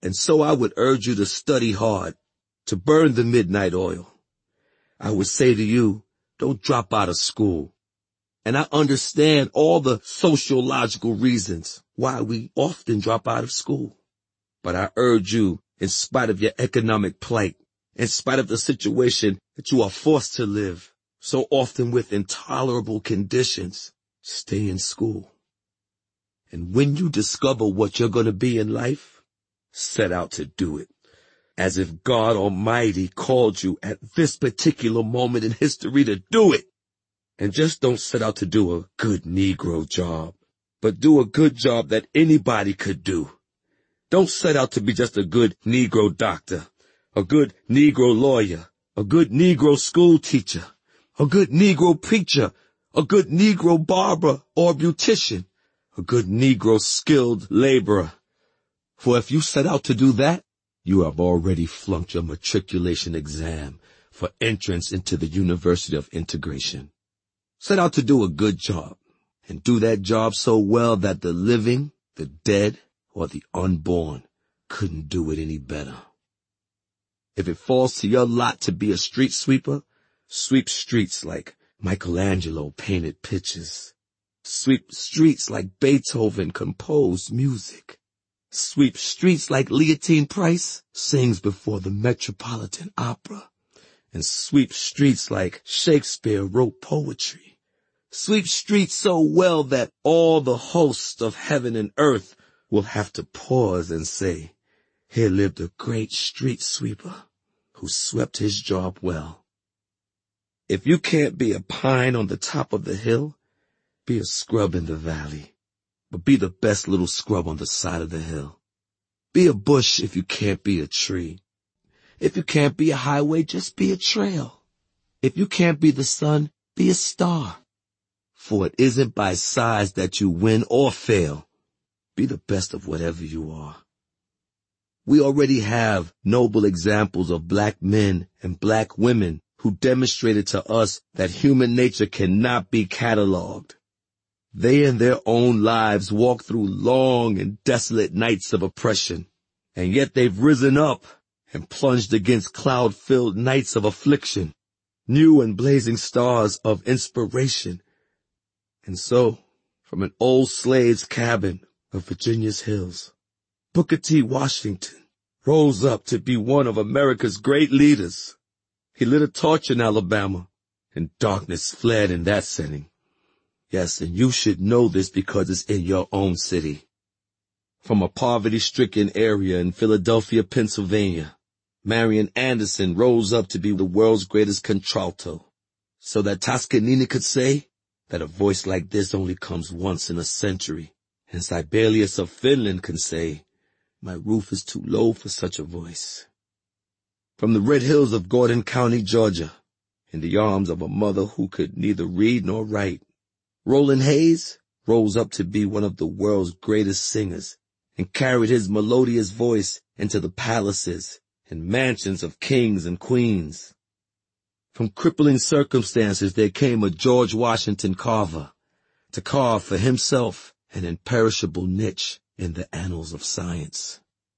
And so I would urge you to study hard, to burn the midnight oil. I would say to you, don't drop out of school. And I understand all the sociological reasons why we often drop out of school. But I urge you, in spite of your economic plight, in spite of the situation that you are forced to live, so often with intolerable conditions, stay in school. And when you discover what you're going to be in life, set out to do it, as if God Almighty called you at this particular moment in history to do it. And just don't set out to do a good Negro job, but do a good job that anybody could do. Don't set out to be just a good Negro doctor, a good Negro lawyer, a good Negro school teacher, a good Negro preacher, a good Negro barber or beautician, a good Negro skilled laborer. For if you set out to do that, you have already flunked your matriculation exam for entrance into the University of Integration. Set out to do a good job, and do that job so well that the living, the dead, or the unborn couldn't do it any better. If it falls to your lot to be a street sweeper, sweep streets like Michelangelo painted pictures. Sweep streets like Beethoven composed music. Sweep streets like Leontine Price sings before the Metropolitan Opera. And sweep streets like Shakespeare wrote poetry. Sweep streets so well that all the hosts of heaven and earth will have to pause and say, here lived a great street sweeper who swept his job well. If you can't be a pine on the top of the hill, be a scrub in the valley, but be the best little scrub on the side of the hill. Be a bush if you can't be a tree. If you can't be a highway, just be a trail. If you can't be the sun, be a star. For it isn't by size that you win or fail. Be the best of whatever you are. We already have noble examples of black men and black women who demonstrated to us that human nature cannot be cataloged. They in their own lives walked through long and desolate nights of oppression, and yet they've risen up and plunged against cloud-filled nights of affliction, new and blazing stars of inspiration. And so, from an old slave's cabin of Virginia's hills, Booker T. Washington rose up to be one of America's great leaders. He lit a torch in Alabama, and darkness fled in that setting. Yes, and you should know this because it's in your own city. From a poverty-stricken area in Philadelphia, Pennsylvania, Marian Anderson rose up to be the world's greatest contralto, so that Toscanini could say that a voice like this only comes once in a century, and Sibelius of Finland can say, my roof is too low for such a voice. From the red hills of Gordon County, Georgia, in the arms of a mother who could neither read nor write, Roland Hayes rose up to be one of the world's greatest singers and carried his melodious voice into the palaces and mansions of kings and queens. From crippling circumstances there came a George Washington Carver to carve for himself an imperishable niche in the annals of science.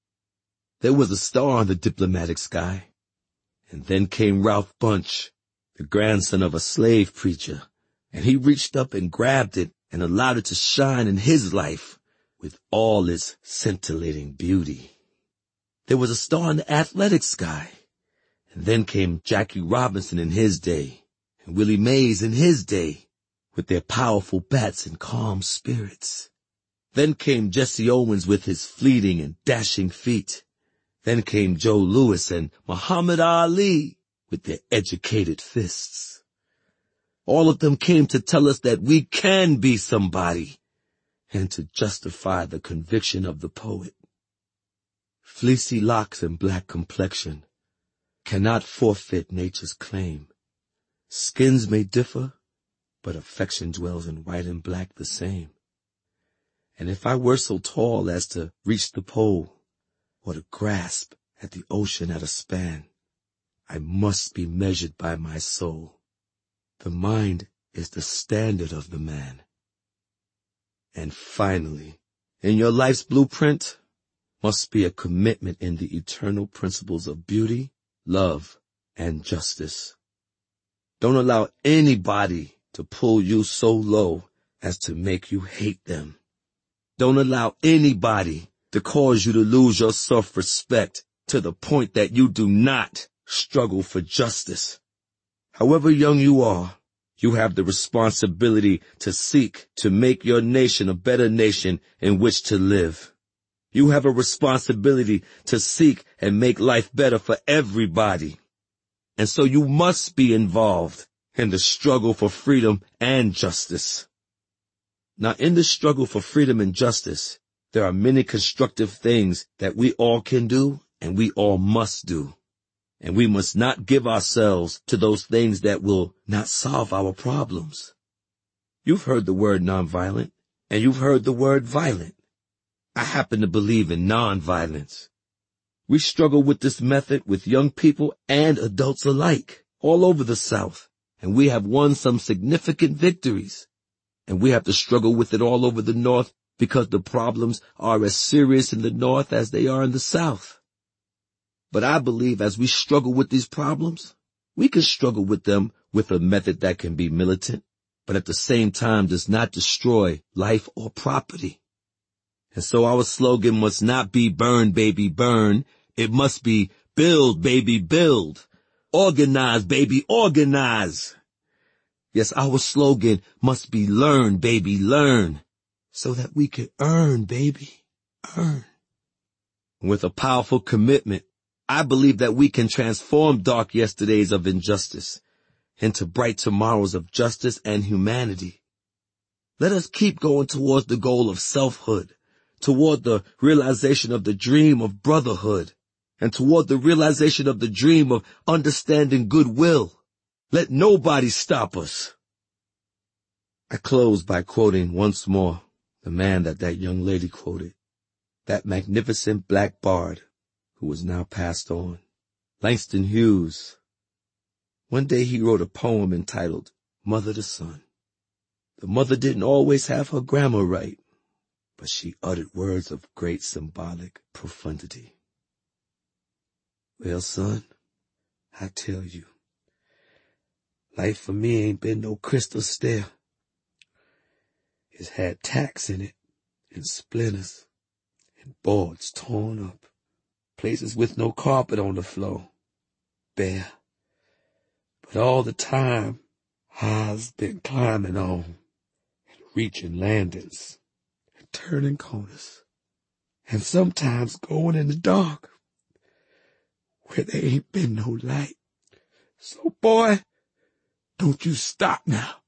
There was a star in the diplomatic sky, and then came Ralph Bunche, the grandson of a slave preacher, and he reached up and grabbed it and allowed it to shine in his life with all its scintillating beauty. There was a star in the athletic sky, and then came Jackie Robinson in his day, and Willie Mays in his day, with their powerful bats and calm spirits. Then came Jesse Owens with his fleeting and dashing feet. Then came Joe Louis and Muhammad Ali with their educated fists. All of them came to tell us that we can be somebody and to justify the conviction of the poet. Fleecy locks and black complexion cannot forfeit nature's claim. Skins may differ, but affection dwells in white and black the same. And if I were so tall as to reach the pole, or to grasp at the ocean at a span, I must be measured by my soul. The mind is the standard of the man. And finally, in your life's blueprint, must be a commitment in the eternal principles of beauty, love, and justice. Don't allow anybody to pull you so low as to make you hate them. Don't allow anybody to cause you to lose your self-respect to the point that you do not struggle for justice. However young you are, you have the responsibility to seek to make your nation a better nation in which to live. You have a responsibility to seek and make life better for everybody. And so you must be involved in the struggle for freedom and justice. Now, in the struggle for freedom and justice, there are many constructive things that we all can do and we all must do. And we must not give ourselves to those things that will not solve our problems. You've heard the word nonviolent, and you've heard the word violent. I happen to believe in nonviolence. We struggle with this method with young people and adults alike, all over the South, and we have won some significant victories. And we have to struggle with it all over the North because the problems are as serious in the North as they are in the South. But I believe as we struggle with these problems, we can struggle with them with a method that can be militant, but at the same time does not destroy life or property. And so our slogan must not be burn, baby, burn. It must be build, baby, build. Organize, baby, organize. Yes, our slogan must be learn, baby, learn, so that we can earn, baby, earn. With a powerful commitment, I believe that we can transform dark yesterdays of injustice into bright tomorrows of justice and humanity. Let us keep going towards the goal of selfhood, toward the realization of the dream of brotherhood, and toward the realization of the dream of understanding goodwill. Let nobody stop us. I close by quoting once more the man that young lady quoted, that magnificent black bard who is now passed on, Langston Hughes. One day he wrote a poem entitled Mother to Son. The mother didn't always have her grammar right, but she uttered words of great symbolic profundity. Well, son, I tell you, life for me ain't been no crystal stair. It's had tacks in it, and splinters, and boards torn up, places with no carpet on the floor, bare. But all the time, I've been climbing on, and reaching landings, and turning corners, and sometimes going in the dark, where there ain't been no light. So, boy, don't you stop now.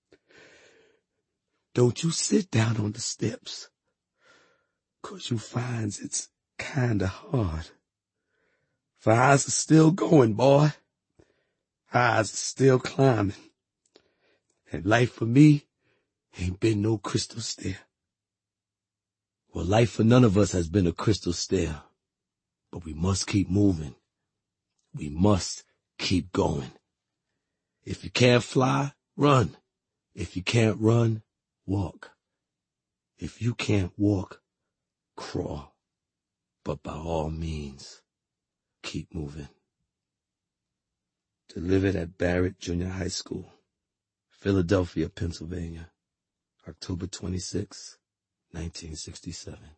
Don't you sit down on the steps, 'cause you finds it's kinda hard. For I's still going, boy. I's still climbing. And life for me ain't been no crystal stair. Well, life for none of us has been a crystal stair, but we must keep moving. We must keep going. If you can't fly, run. If you can't run, walk. If you can't walk, crawl. But by all means, keep moving. Delivered at Barrett Junior High School, Philadelphia, Pennsylvania, October 26, 1967.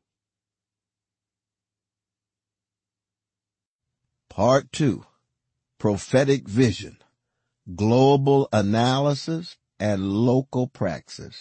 Part 2, Prophetic Vision, Global Analysis and Local Praxis.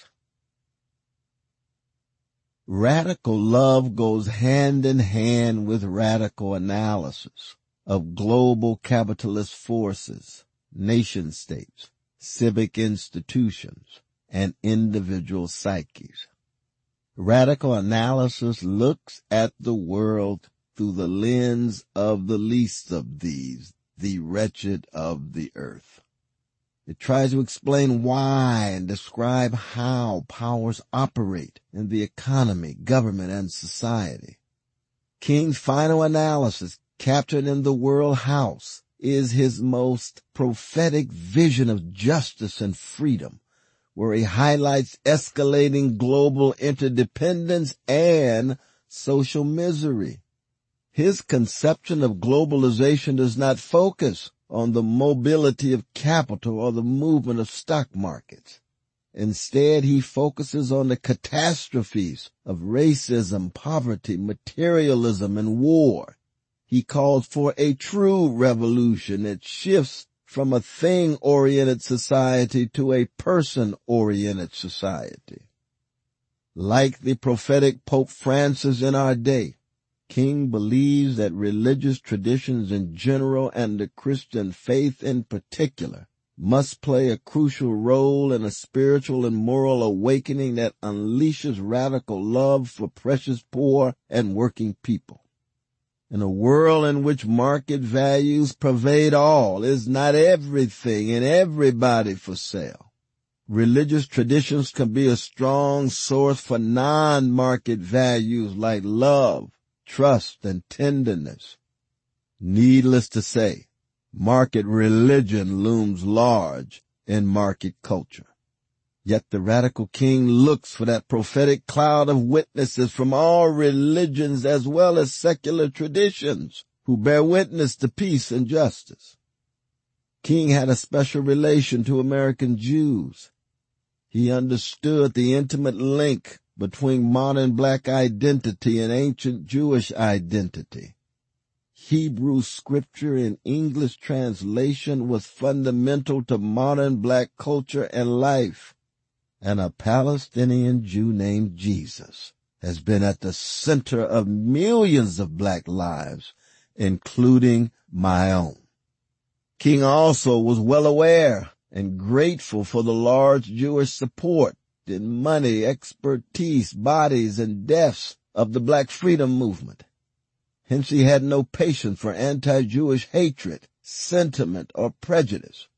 Radical love goes hand in hand with radical analysis of global capitalist forces, nation-states, civic institutions, and individual psyches. Radical analysis looks at the world through the lens of the least of these, the wretched of the earth. It tries to explain why and describe how powers operate in the economy, government, and society. King's final analysis, captured in The World House, is his most prophetic vision of justice and freedom, where he highlights escalating global interdependence and social misery. His conception of globalization does not focus on the mobility of capital or the movement of stock markets. Instead, he focuses on the catastrophes of racism, poverty, materialism, and war. He calls for a true revolution that shifts from a thing-oriented society to a person-oriented society. Like the prophetic Pope Francis in our day, King believes that religious traditions in general and the Christian faith in particular must play a crucial role in a spiritual and moral awakening that unleashes radical love for precious poor and working people. In a world in which market values pervade all, is not everything and everybody for sale. Religious traditions can be a strong source for non-market values like love, trust, and tenderness. Needless to say, market religion looms large in market culture. Yet the radical king looks for that prophetic cloud of witnesses from all religions as well as secular traditions who bear witness to peace and justice. King had a special relation to American Jews. He understood the intimate link between modern black identity and ancient Jewish identity. Hebrew scripture in English translation was fundamental to modern black culture and life. And a Palestinian Jew named Jesus has been at the center of millions of black lives, including my own. King also was well aware and grateful for the large Jewish support in money, expertise, bodies, and deaths of the black freedom movement. Hence he had no patience for anti-Jewish hatred, sentiment, or prejudice.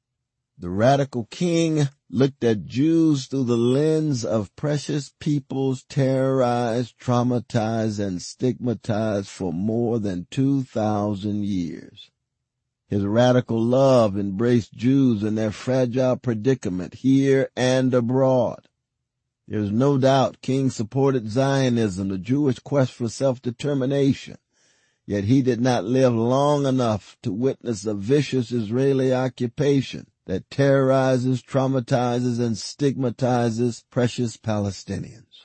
The radical king looked at Jews through the lens of precious peoples terrorized, traumatized, and stigmatized for more than 2,000 years. His radical love embraced Jews in their fragile predicament here and abroad. There is no doubt King supported Zionism, the Jewish quest for self-determination, yet he did not live long enough to witness a vicious Israeli occupation that terrorizes, traumatizes, and stigmatizes precious Palestinians.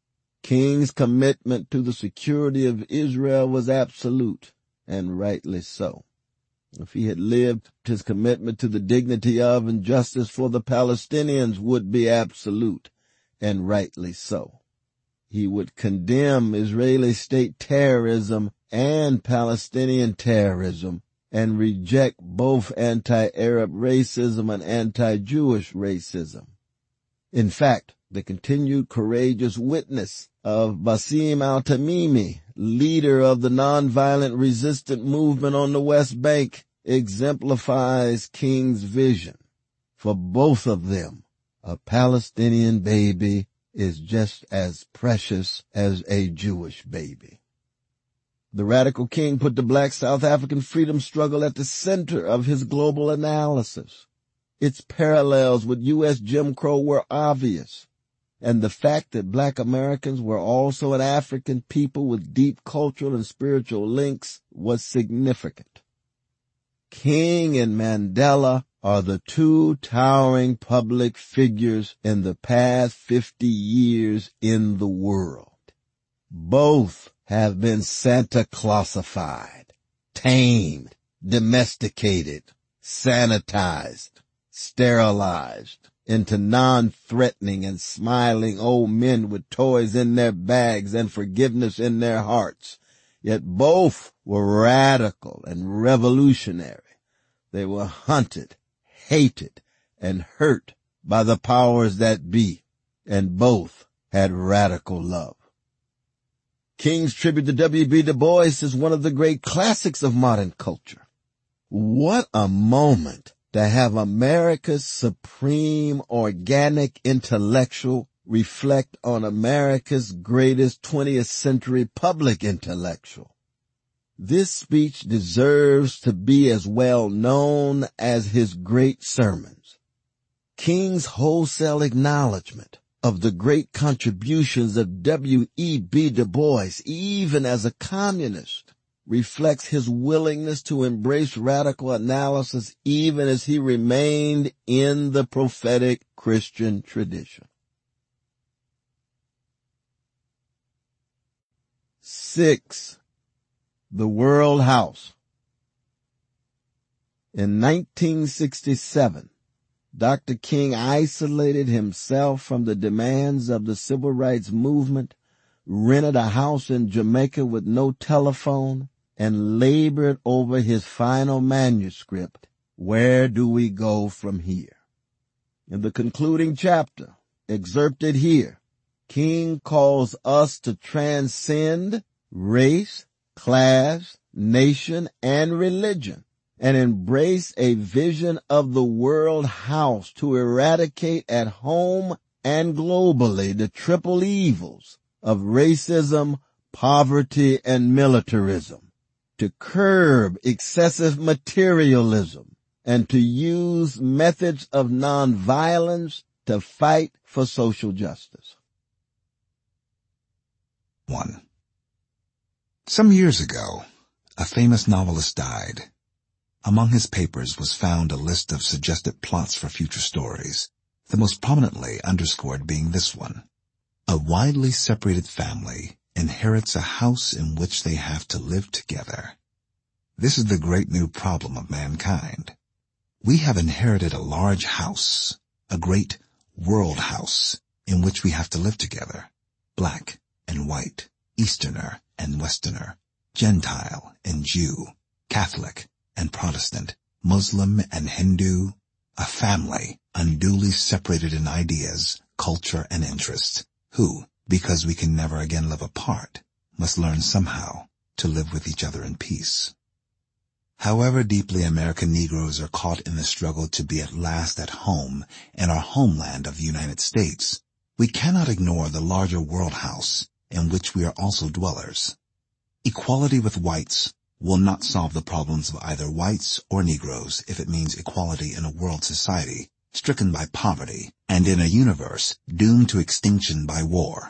King's commitment to the security of Israel was absolute, and rightly so. If he had lived, his commitment to the dignity of and justice for the Palestinians would be absolute, and rightly so. He would condemn Israeli state terrorism and Palestinian terrorism and reject both anti-Arab racism and anti-Jewish racism. In fact, the continued courageous witness of Bassem al-Tamimi, leader of the nonviolent resistant movement on the West Bank, exemplifies King's vision. For both of them, a Palestinian baby is just as precious as a Jewish baby. The radical king put the black South African freedom struggle at the center of his global analysis. Its parallels with U.S. Jim Crow were obvious, and the fact that black Americans were also an African people with deep cultural and spiritual links was significant. King and Mandela are the two towering public figures in the past 50 years in the world. Both have been Santa Clausified, tamed, domesticated, sanitized, sterilized into non-threatening and smiling old men with toys in their bags and forgiveness in their hearts. Yet both were radical and revolutionary. They were hunted, hated, and hurt by the powers that be, and both had radical love. King's tribute to W.B. Du Bois is one of the great classics of modern culture. What a moment to have America's supreme organic intellectual reflect on America's greatest 20th century public intellectual. This speech deserves to be as well known as his great sermons. King's wholesale acknowledgment of the great contributions of W.E.B. Du Bois, even as a communist, reflects his willingness to embrace radical analysis even as he remained in the prophetic Christian tradition. 6. The World House. In 1967, Dr. King isolated himself from the demands of the civil rights movement, rented a house in Jamaica with no telephone, and labored over his final manuscript, Where Do We Go From Here? In the concluding chapter, excerpted here, King calls us to transcend race, class, nation, and religion, and embrace a vision of the world house to eradicate at home and globally the triple evils of racism, poverty, and militarism, to curb excessive materialism, and to use methods of nonviolence to fight for social justice. 1. Some years ago, a famous novelist died. Among his papers was found a list of suggested plots for future stories, the most prominently underscored being this one. A widely separated family inherits a house in which they have to live together. This is the great new problem of mankind. We have inherited a large house, a great world house, in which we have to live together, black and white, Easterner and Westerner, Gentile and Jew, Catholic and Protestant, Muslim and Hindu, a family unduly separated in ideas, culture, and interests, who, because we can never again live apart, must learn somehow to live with each other in peace. However deeply American Negroes are caught in the struggle to be at last at home in our homeland of the United States, we cannot ignore the larger world house in which we are also dwellers. Equality with whites will not solve the problems of either whites or Negroes if it means equality in a world society stricken by poverty and in a universe doomed to extinction by war.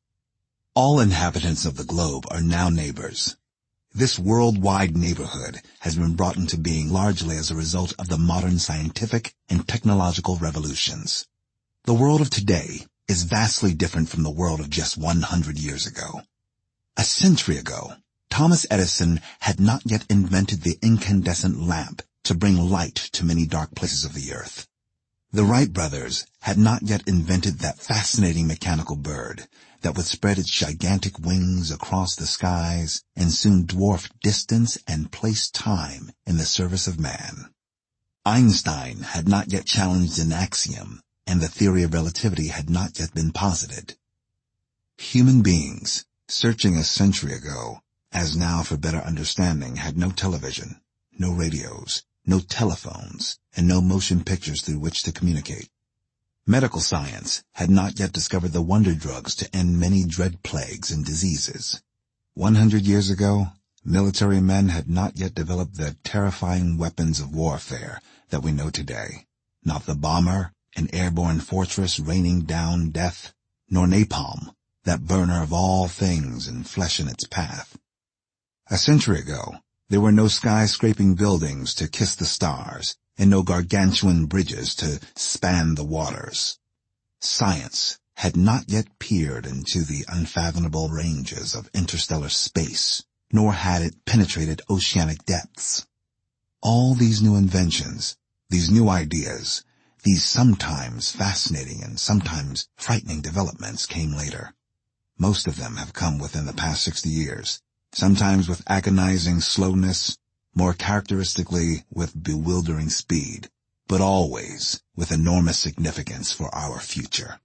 All inhabitants of the globe are now neighbors. This worldwide neighborhood has been brought into being largely as a result of the modern scientific and technological revolutions. The world of today is vastly different from the world of just 100 years ago. A century ago, Thomas Edison had not yet invented the incandescent lamp to bring light to many dark places of the earth. The Wright brothers had not yet invented that fascinating mechanical bird that would spread its gigantic wings across the skies and soon dwarf distance and place time in the service of man. Einstein had not yet challenged an axiom, and the theory of relativity had not yet been posited. Human beings, searching a century ago, as now for better understanding, had no television, no radios, no telephones, and no motion pictures through which to communicate. Medical science had not yet discovered the wonder drugs to end many dread plagues and diseases. 100 years ago, military men had not yet developed the terrifying weapons of warfare that we know today, not the bomber, an airborne fortress raining down death, nor napalm, that burner of all things and flesh in its path. A century ago, there were no skyscraping buildings to kiss the stars, and no gargantuan bridges to span the waters. Science had not yet peered into the unfathomable ranges of interstellar space, nor had it penetrated oceanic depths. All these new inventions, these new ideas, these sometimes fascinating and sometimes frightening developments came later. Most of them have come within the past 60 years, sometimes with agonizing slowness, more characteristically with bewildering speed, but always with enormous significance for our future.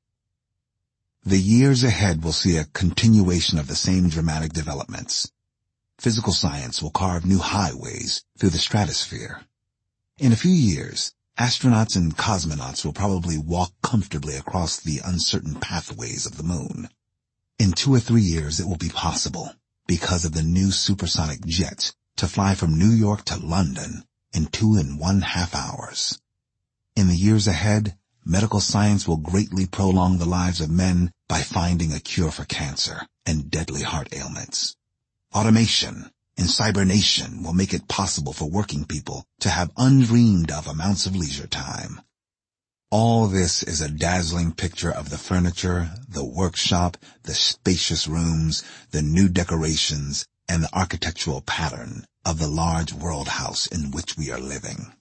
The years ahead will see a continuation of the same dramatic developments. Physical science will carve new highways through the stratosphere. In a few years, astronauts and cosmonauts will probably walk comfortably across the uncertain pathways of the moon. In 2 or 3 years it will be possible, because of the new supersonic jet, to fly from New York to London in 2.5 hours. In the years ahead, medical science will greatly prolong the lives of men by finding a cure for cancer and deadly heart ailments. Automation, and cybernation will make it possible for working people to have undreamed of amounts of leisure time. All this is a dazzling picture of the furniture, the workshop, the spacious rooms, the new decorations, and the architectural pattern of the large world house in which we are living.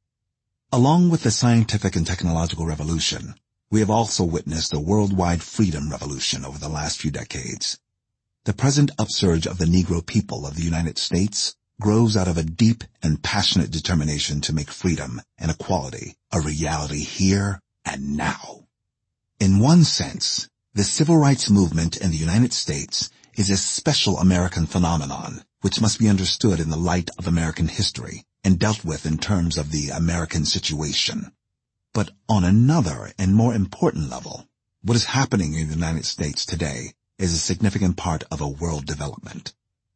Along with the scientific and technological revolution, we have also witnessed a worldwide freedom revolution over the last few decades. The present upsurge of the Negro people of the United States grows out of a deep and passionate determination to make freedom and equality a reality here and now. In one sense, the civil rights movement in the United States is a special American phenomenon which must be understood in the light of American history and dealt with in terms of the American situation. But on another and more important level, what is happening in the United States today is a significant part of a world development.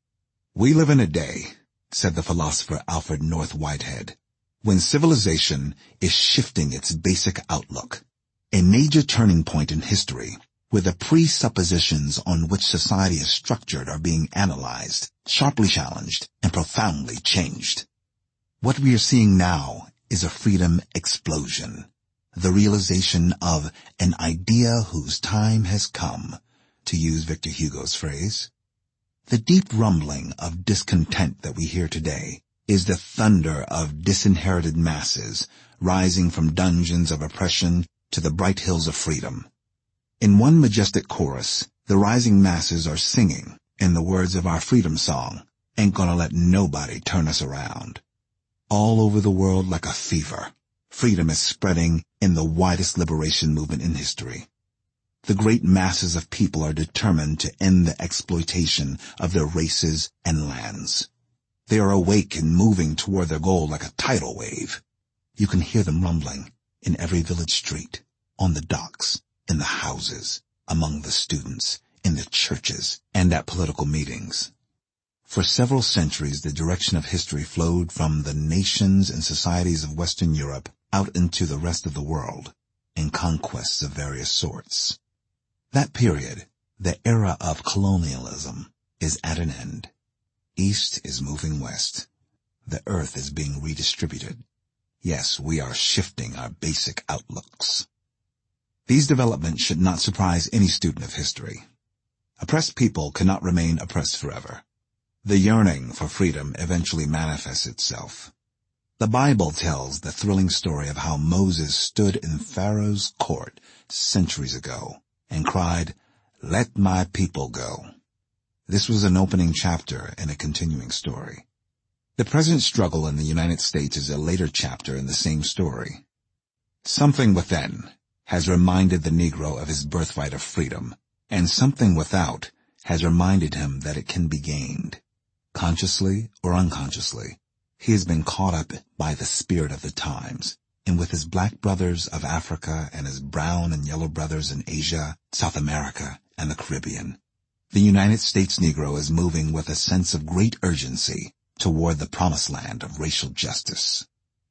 We live in a day, said the philosopher Alfred North Whitehead, when civilization is shifting its basic outlook, a major turning point in history where the presuppositions on which society is structured are being analyzed, sharply challenged, and profoundly changed. What we are seeing now is a freedom explosion, the realization of an idea whose time has come, to use Victor Hugo's phrase. The deep rumbling of discontent that we hear today is the thunder of disinherited masses rising from dungeons of oppression to the bright hills of freedom. In one majestic chorus, the rising masses are singing, in the words of our freedom song, "Ain't gonna let nobody turn us around." All over the world like a fever, freedom is spreading in the widest liberation movement in history. The great masses of people are determined to end the exploitation of their races and lands. They are awake and moving toward their goal like a tidal wave. You can hear them rumbling in every village street, on the docks, in the houses, among the students, in the churches, and at political meetings. For several centuries, the direction of history flowed from the nations and societies of Western Europe out into the rest of the world in conquests of various sorts. That period, the era of colonialism, is at an end. East is moving west. The earth is being redistributed. Yes, we are shifting our basic outlooks. These developments should not surprise any student of history. Oppressed people cannot remain oppressed forever. The yearning for freedom eventually manifests itself. The Bible tells the thrilling story of how Moses stood in Pharaoh's court centuries ago and cried, "Let my people go." This was an opening chapter in a continuing story. The present struggle in the United States is a later chapter in the same story. Something within has reminded the Negro of his birthright of freedom, and something without has reminded him that it can be gained. Consciously or unconsciously, he has been caught up by the spirit of the times, and with his black brothers of Africa and his brown and yellow brothers in Asia, South America, and the Caribbean, the United States Negro is moving with a sense of great urgency toward the promised land of racial justice.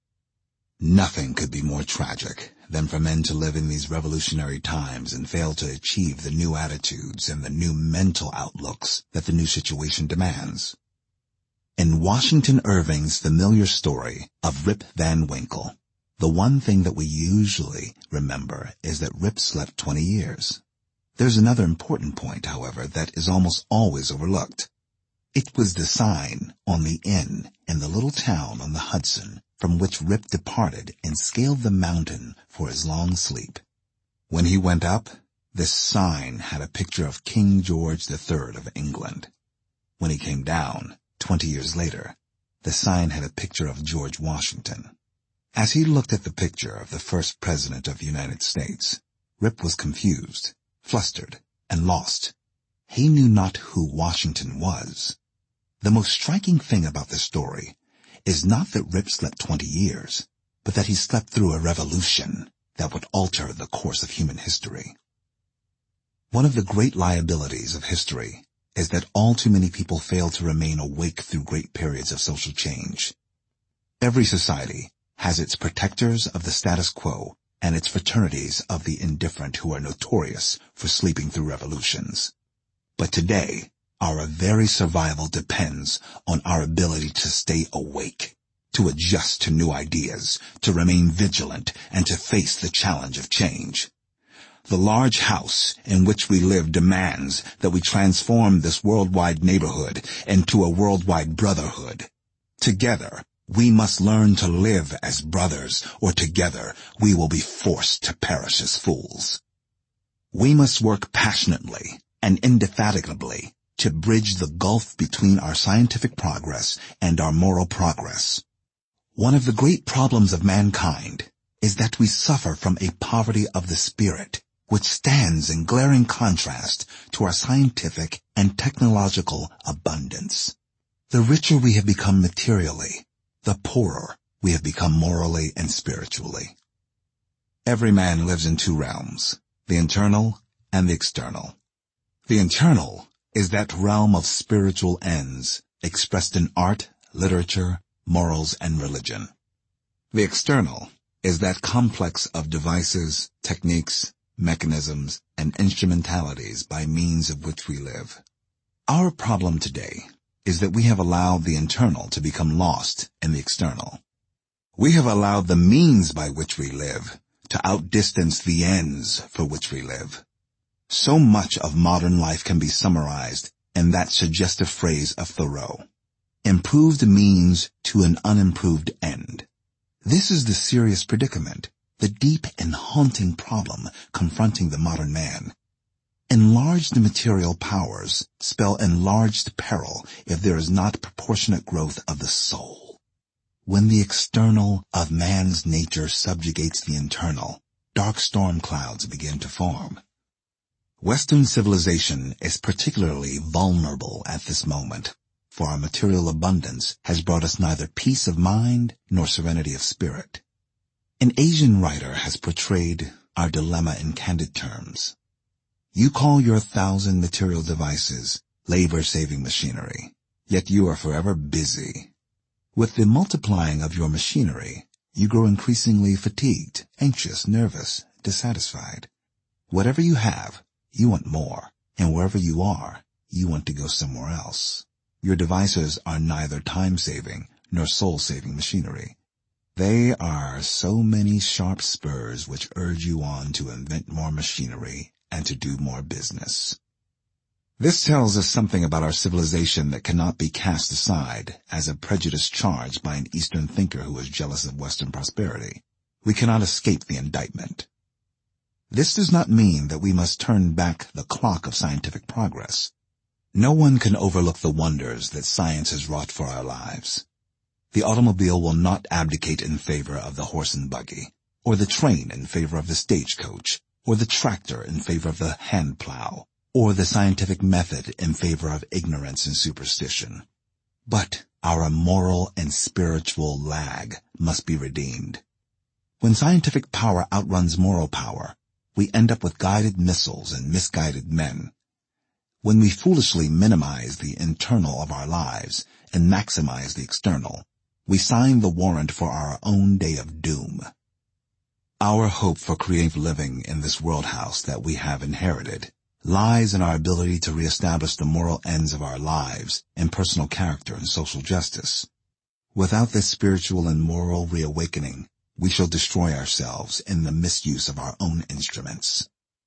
Nothing could be more tragic than for men to live in these revolutionary times and fail to achieve the new attitudes and the new mental outlooks that the new situation demands. In Washington Irving's familiar story of Rip Van Winkle, the one thing that we usually remember is that Rip slept 20 years. There's another important point, however, that is almost always overlooked. It was the sign on the inn in the little town on the Hudson from which Rip departed and scaled the mountain for his long sleep. When he went up, this sign had a picture of King George III of England. When he came down, 20 years later, the sign had a picture of George Washington. As he looked at the picture of the first president of the United States, Rip was confused, flustered, and lost. He knew not who Washington was. The most striking thing about this story is not that Rip slept 20 years, but that he slept through a revolution that would alter the course of human history. One of the great liabilities of history is that all too many people fail to remain awake through great periods of social change. Every society has its protectors of the status quo and its fraternities of the indifferent who are notorious for sleeping through revolutions. But today, Our very survival depends on our ability to stay awake, to adjust to new ideas, to remain vigilant, and to face the challenge of change. The large house in which we live demands that we transform this worldwide neighborhood into a worldwide brotherhood. Together, we must learn to live as brothers, or together we will be forced to perish as fools. We must work passionately and indefatigably to bridge the gulf between our scientific progress and our moral progress. One of the great problems of mankind is that we suffer from a poverty of the spirit, which stands in glaring contrast to our scientific and technological abundance. The richer we have become materially, the poorer we have become morally and spiritually. Every man lives in two realms, the internal and the external. The internal is that realm of spiritual ends expressed in art, literature, morals, and religion. The external is that complex of devices, techniques, mechanisms, and instrumentalities by means of which we live. Our problem today is that we have allowed the internal to become lost in the external. We have allowed the means by which we live to outdistance the ends for which we live. So much of modern life can be summarized in that suggestive phrase of Thoreau: improved means to an unimproved end. This is the serious predicament, the deep and haunting problem confronting the modern man. Enlarged material powers spell enlarged peril if there is not proportionate growth of the soul. When the external of man's nature subjugates the internal, dark storm clouds begin to form. Western civilization is particularly vulnerable at this moment, for our material abundance has brought us neither peace of mind nor serenity of spirit. An Asian writer has portrayed our dilemma in candid terms. You call your 1,000 material devices labor-saving machinery, yet you are forever busy. With the multiplying of your machinery, you grow increasingly fatigued, anxious, nervous, dissatisfied. Whatever you have, you want more, and wherever you are, you want to go somewhere else. Your devices are neither time-saving nor soul-saving machinery. They are so many sharp spurs which urge you on to invent more machinery and to do more business. This tells us something about our civilization that cannot be cast aside as a prejudiced charge by an Eastern thinker who is jealous of Western prosperity. We cannot escape the indictment. This does not mean that we must turn back the clock of scientific progress. No one can overlook the wonders that science has wrought for our lives. The automobile will not abdicate in favor of the horse and buggy, or the train in favor of the stagecoach, or the tractor in favor of the hand plow, or the scientific method in favor of ignorance and superstition. But our moral and spiritual lag must be redeemed. When scientific power outruns moral power, we end up with guided missiles and misguided men. When we foolishly minimize the internal of our lives and maximize the external, we sign the warrant for our own day of doom. Our hope for creative living in this world house that we have inherited lies in our ability to reestablish the moral ends of our lives in personal character and social justice. Without this spiritual and moral reawakening, we shall destroy ourselves in the misuse of our own instruments.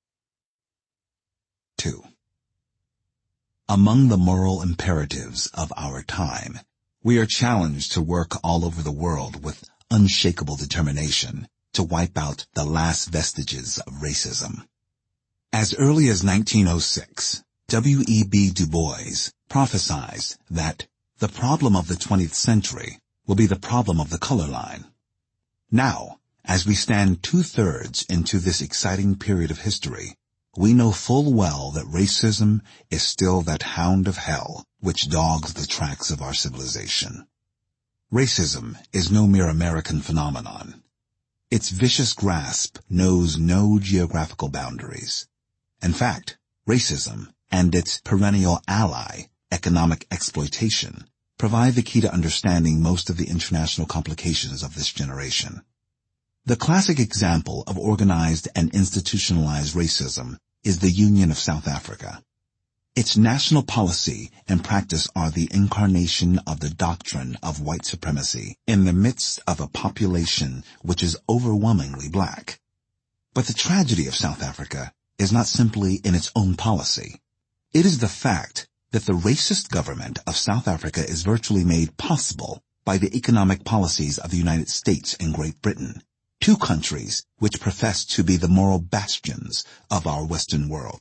2. Among the moral imperatives of our time, we are challenged to work all over the world with unshakable determination to wipe out the last vestiges of racism. As early as 1906, W.E.B. Du Bois prophesied that the problem of the 20th century will be the problem of the color line. Now, as we stand 2/3 into this exciting period of history, we know full well that racism is still that hound of hell which dogs the tracks of our civilization. Racism is no mere American phenomenon. Its vicious grasp knows no geographical boundaries. In fact, racism and its perennial ally, economic exploitation, provide the key to understanding most of the international complications of this generation. The classic example of organized and institutionalized racism is the Union of South Africa. Its national policy and practice are the incarnation of the doctrine of white supremacy in the midst of a population which is overwhelmingly black. But the tragedy of South Africa is not simply in its own policy. It is the fact that the racist government of South Africa is virtually made possible by the economic policies of the United States and Great Britain, two countries which profess to be the moral bastions of our Western world.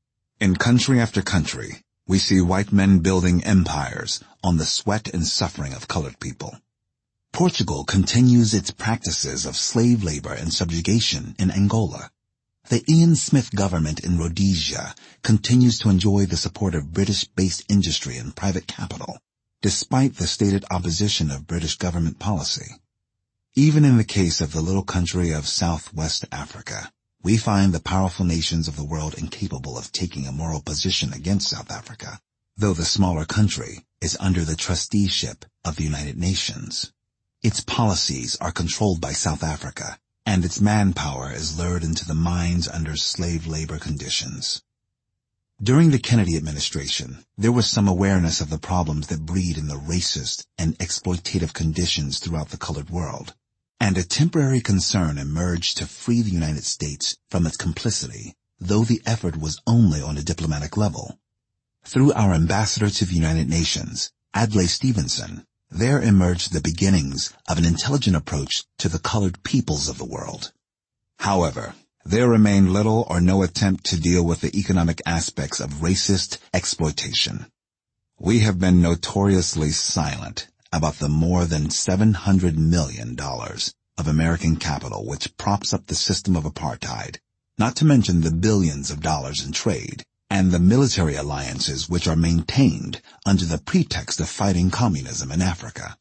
In country after country, we see white men building empires on the sweat and suffering of colored people. Portugal continues its practices of slave labor and subjugation in Angola. The Ian Smith government in Rhodesia continues to enjoy the support of British-based industry and private capital, despite the stated opposition of British government policy. Even in the case of the little country of Southwest Africa, we find the powerful nations of the world incapable of taking a moral position against South Africa, though the smaller country is under the trusteeship of the United Nations. Its policies are controlled by South Africa, and its manpower is lured into the mines under slave labor conditions. During the Kennedy administration, there was some awareness of the problems that breed in the racist and exploitative conditions throughout the colored world, and a temporary concern emerged to free the United States from its complicity, though the effort was only on a diplomatic level. Through our ambassador to the United Nations, Adlai Stevenson, there emerged the beginnings of an intelligent approach to the colored peoples of the world. However, there remained little or no attempt to deal with the economic aspects of racist exploitation. We have been notoriously silent about the more than $700 million of American capital which props up the system of apartheid, not to mention the billions of dollars in trade, and the military alliances which are maintained under the pretext of fighting communism in Africa.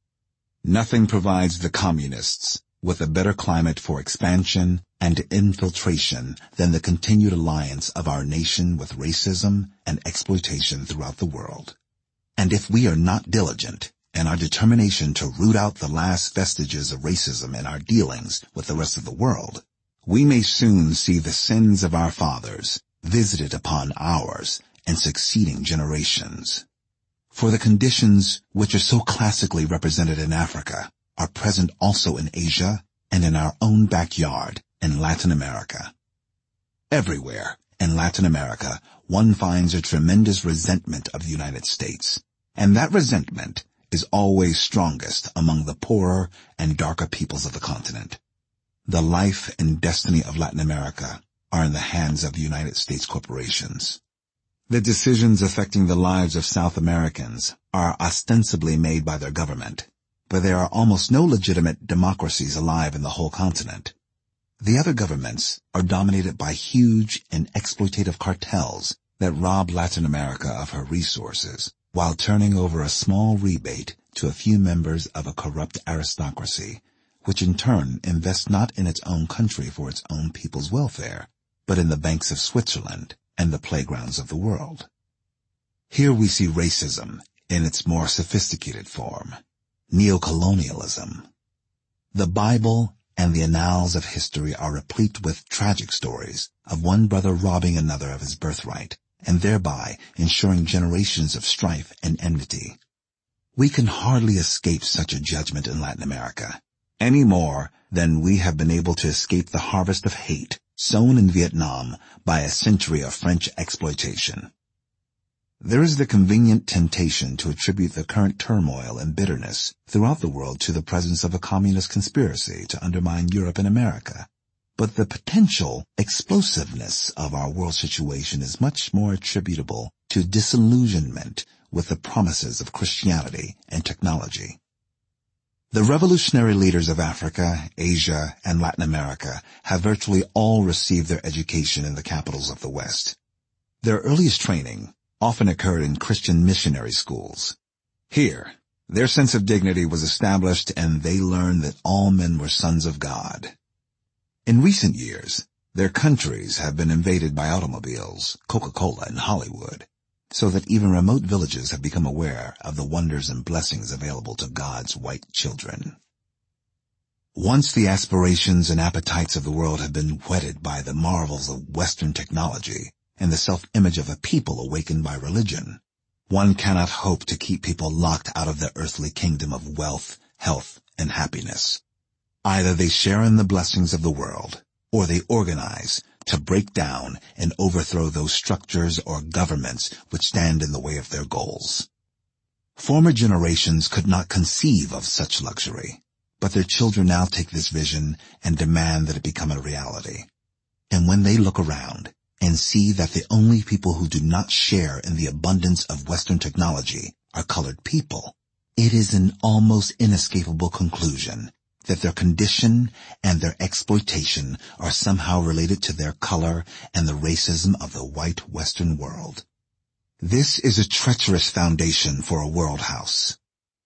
Nothing provides the communists with a better climate for expansion and infiltration than the continued alliance of our nation with racism and exploitation throughout the world. And if we are not diligent in our determination to root out the last vestiges of racism in our dealings with the rest of the world, we may soon see the sins of our fathers visited upon ours and succeeding generations. For the conditions which are so classically represented in Africa are present also in Asia and in our own backyard in Latin America. Everywhere in Latin America, one finds a tremendous resentment of the United States, and that resentment is always strongest among the poorer and darker peoples of the continent. The life and destiny of Latin America are in the hands of the United States corporations. The decisions affecting the lives of South Americans are ostensibly made by their government, but there are almost no legitimate democracies alive in the whole continent. The other governments are dominated by huge and exploitative cartels that rob Latin America of her resources, while turning over a small rebate to a few members of a corrupt aristocracy, which in turn invests not in its own country for its own people's welfare, but in the banks of Switzerland and the playgrounds of the world. Here we see racism in its more sophisticated form, neocolonialism. The Bible and the annals of history are replete with tragic stories of one brother robbing another of his birthright, and thereby ensuring generations of strife and enmity. We can hardly escape such a judgment in Latin America, any more than we have been able to escape the harvest of hate sown in Vietnam by a century of French exploitation. There is the convenient temptation to attribute the current turmoil and bitterness throughout the world to the presence of a communist conspiracy to undermine Europe and America. But the potential explosiveness of our world situation is much more attributable to disillusionment with the promises of Christianity and technology. The revolutionary leaders of Africa, Asia, and Latin America have virtually all received their education in the capitals of the West. Their earliest training often occurred in Christian missionary schools. Here, their sense of dignity was established and they learned that all men were sons of God. In recent years, their countries have been invaded by automobiles, Coca-Cola, and Hollywood, so that even remote villages have become aware of the wonders and blessings available to God's white children. Once the aspirations and appetites of the world have been whetted by the marvels of Western technology, and the self-image of a people awakened by religion. One cannot hope to keep people locked out of the earthly kingdom of wealth, health, and happiness. Either they share in the blessings of the world, or they organize to break down and overthrow those structures or governments which stand in the way of their goals. Former generations could not conceive of such luxury, but their children now take this vision and demand that it become a reality. And when they look around and see that the only people who do not share in the abundance of Western technology are colored people, it is an almost inescapable conclusion that their condition and their exploitation are somehow related to their color and the racism of the white Western world. This is a treacherous foundation for a world house.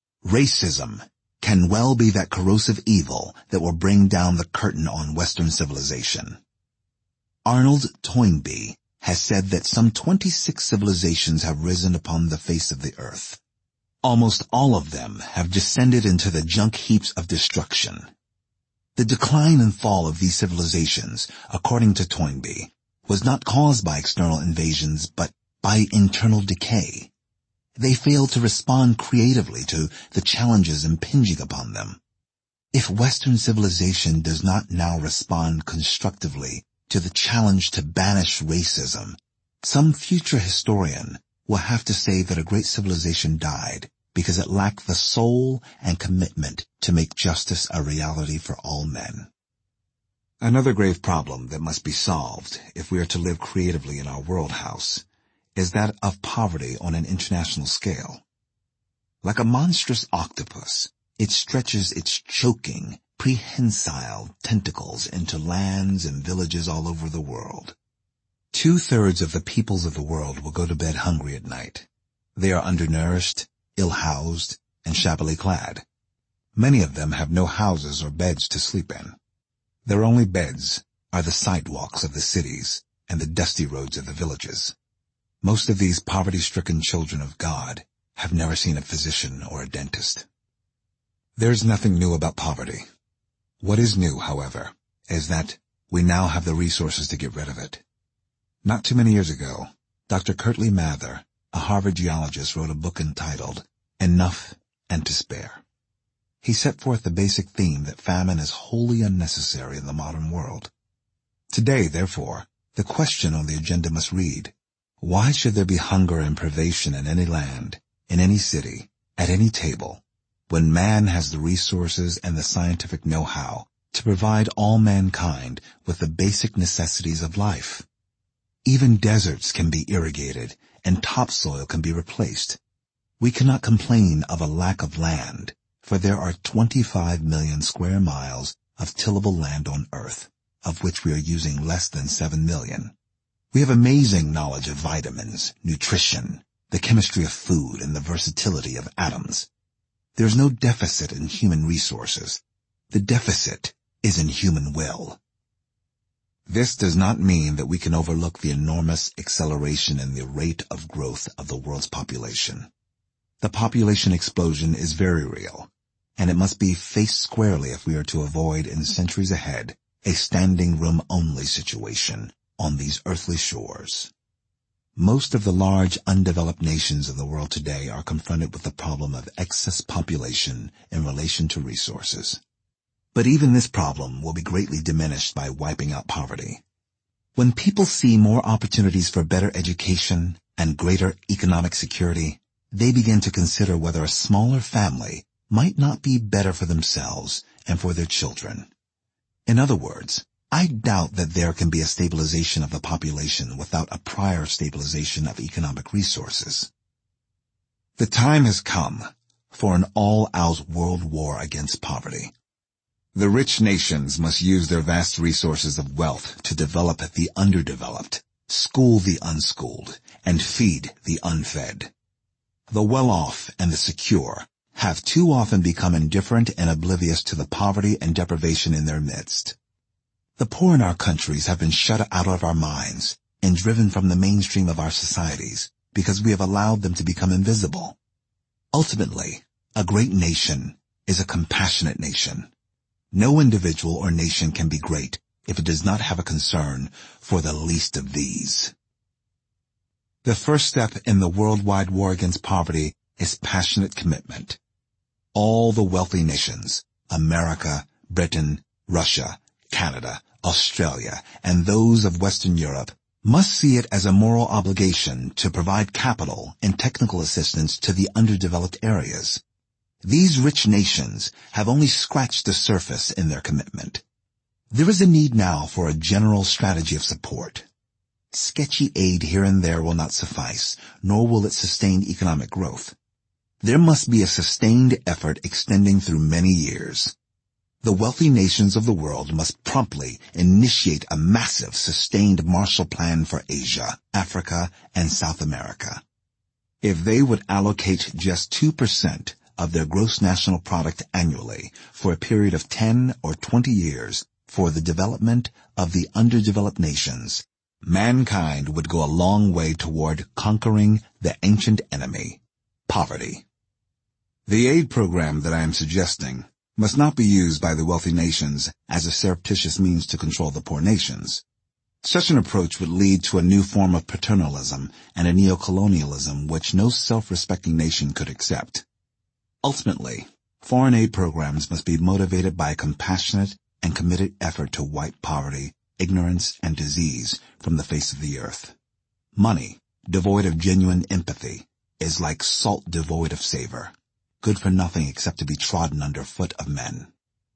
Racism can well be that corrosive evil that will bring down the curtain on Western civilization. Arnold Toynbee has said that some 26 civilizations have risen upon the face of the earth. Almost all of them have descended into the junk heaps of destruction. The decline and fall of these civilizations, according to Toynbee, was not caused by external invasions but by internal decay. They failed to respond creatively to the challenges impinging upon them. If Western civilization does not now respond constructively to the challenge to banish racism, some future historian will have to say that a great civilization died because it lacked the soul and commitment to make justice a reality for all men. Another grave problem that must be solved if we are to live creatively in our world house is that of poverty on an international scale. Like a monstrous octopus, it stretches its choking, prehensile tentacles into lands and villages all over the world. 2/3 of the peoples of the world will go to bed hungry at night. They are undernourished, ill-housed, and shabbily clad. Many of them have no houses or beds to sleep in. Their only beds are the sidewalks of the cities and the dusty roads of the villages. Most of these poverty-stricken children of God have never seen a physician or a dentist. There's nothing new about poverty. What is new, however, is that we now have the resources to get rid of it. Not too many years ago, Dr. Curtly Mather, a Harvard geologist, wrote a book entitled Enough and to Spare. He set forth the basic theme that famine is wholly unnecessary in the modern world. Today, therefore, the question on the agenda must read, why should there be hunger and privation in any land, in any city, at any table, when man has the resources and the scientific know-how to provide all mankind with the basic necessities of life? Even deserts can be irrigated and topsoil can be replaced. We cannot complain of a lack of land, for there are 25 million square miles of tillable land on Earth, of which we are using less than 7 million. We have amazing knowledge of vitamins, nutrition, the chemistry of food, and the versatility of atoms. There is no deficit in human resources. The deficit is in human will. This does not mean that we can overlook the enormous acceleration in the rate of growth of the world's population. The population explosion is very real, and it must be faced squarely if we are to avoid in centuries ahead a standing room only situation on these earthly shores. Most of the large undeveloped nations of the world today are confronted with the problem of excess population in relation to resources. But even this problem will be greatly diminished by wiping out poverty. When people see more opportunities for better education and greater economic security, they begin to consider whether a smaller family might not be better for themselves and for their children. In other words, I doubt that there can be a stabilization of the population without a prior stabilization of economic resources. The time has come for an all-out world war against poverty. The rich nations must use their vast resources of wealth to develop the underdeveloped, school the unschooled, and feed the unfed. The well-off and the secure have too often become indifferent and oblivious to the poverty and deprivation in their midst. The poor in our countries have been shut out of our minds and driven from the mainstream of our societies because we have allowed them to become invisible. Ultimately, a great nation is a compassionate nation. No individual or nation can be great if it does not have a concern for the least of these. The first step in the worldwide war against poverty is passionate commitment. All the wealthy nations, America, Britain, Russia, Canada, Australia, and those of Western Europe, must see it as a moral obligation to provide capital and technical assistance to the underdeveloped areas. These rich nations have only scratched the surface in their commitment. There is a need now for a general strategy of support. Sketchy aid here and there will not suffice, nor will it sustain economic growth. There must be a sustained effort extending through many years. The wealthy nations of the world must promptly initiate a massive, sustained Marshall Plan for Asia, Africa, and South America. If they would allocate just 2% of their gross national product annually for a period of 10 or 20 years for the development of the underdeveloped nations, mankind would go a long way toward conquering the ancient enemy, poverty. The aid program that I am suggesting must not be used by the wealthy nations as a surreptitious means to control the poor nations. Such an approach would lead to a new form of paternalism and a neocolonialism which no self-respecting nation could accept. Ultimately, foreign aid programs must be motivated by a compassionate and committed effort to wipe poverty, ignorance, and disease from the face of the earth. Money, devoid of genuine empathy, is like salt devoid of savor, good for nothing except to be trodden under foot of men.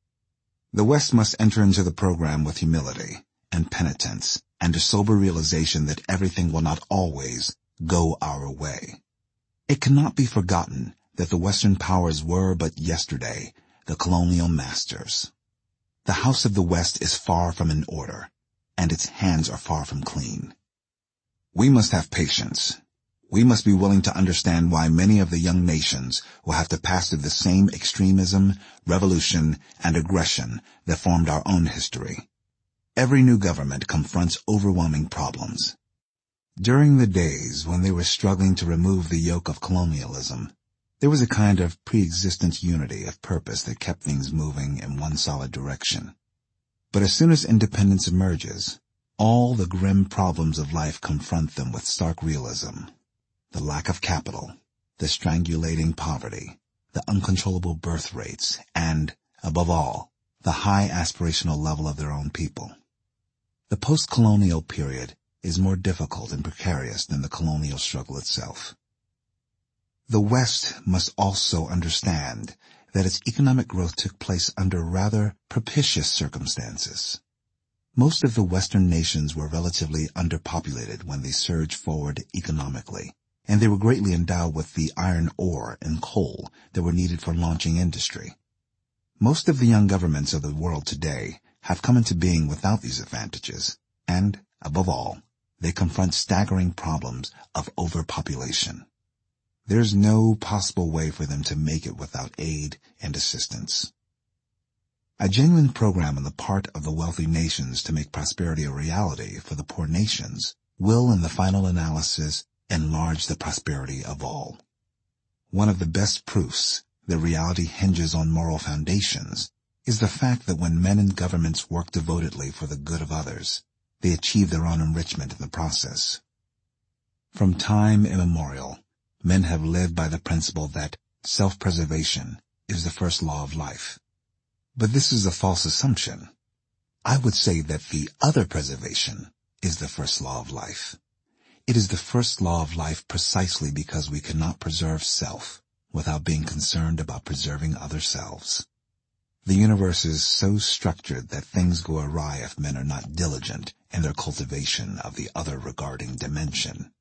The West must enter into the program with humility and penitence and a sober realization that everything will not always go our way. It cannot be forgotten that the Western powers were but yesterday the colonial masters. The house of the West is far from in order, and its hands are far from clean. We must have patience. We must be willing to understand why many of the young nations will have to pass through the same extremism, revolution, and aggression that formed our own history. Every new government confronts overwhelming problems. During the days when they were struggling to remove the yoke of colonialism, there was a kind of pre-existent unity of purpose that kept things moving in one solid direction. But as soon as independence emerges, all the grim problems of life confront them with stark realism. The lack of capital, the strangulating poverty, the uncontrollable birth rates, and, above all, the high aspirational level of their own people. The post-colonial period is more difficult and precarious than the colonial struggle itself. The West must also understand that its economic growth took place under rather propitious circumstances. Most of the Western nations were relatively underpopulated when they surged forward economically, and they were greatly endowed with the iron ore and coal that were needed for launching industry. Most of the young governments of the world today have come into being without these advantages, and, above all, they confront staggering problems of overpopulation. There's no possible way for them to make it without aid and assistance. A genuine program on the part of the wealthy nations to make prosperity a reality for the poor nations will, in the final analysis, enlarge the prosperity of all. One of the best proofs that reality hinges on moral foundations is the fact that when men and governments work devotedly for the good of others, they achieve their own enrichment in the process. From time immemorial, men have lived by the principle that self-preservation is the first law of life. But this is a false assumption. I would say that the other preservation is the first law of life. It is the first law of life precisely because we cannot preserve self without being concerned about preserving other selves. The universe is so structured that things go awry if men are not diligent in their cultivation of the other regarding dimension.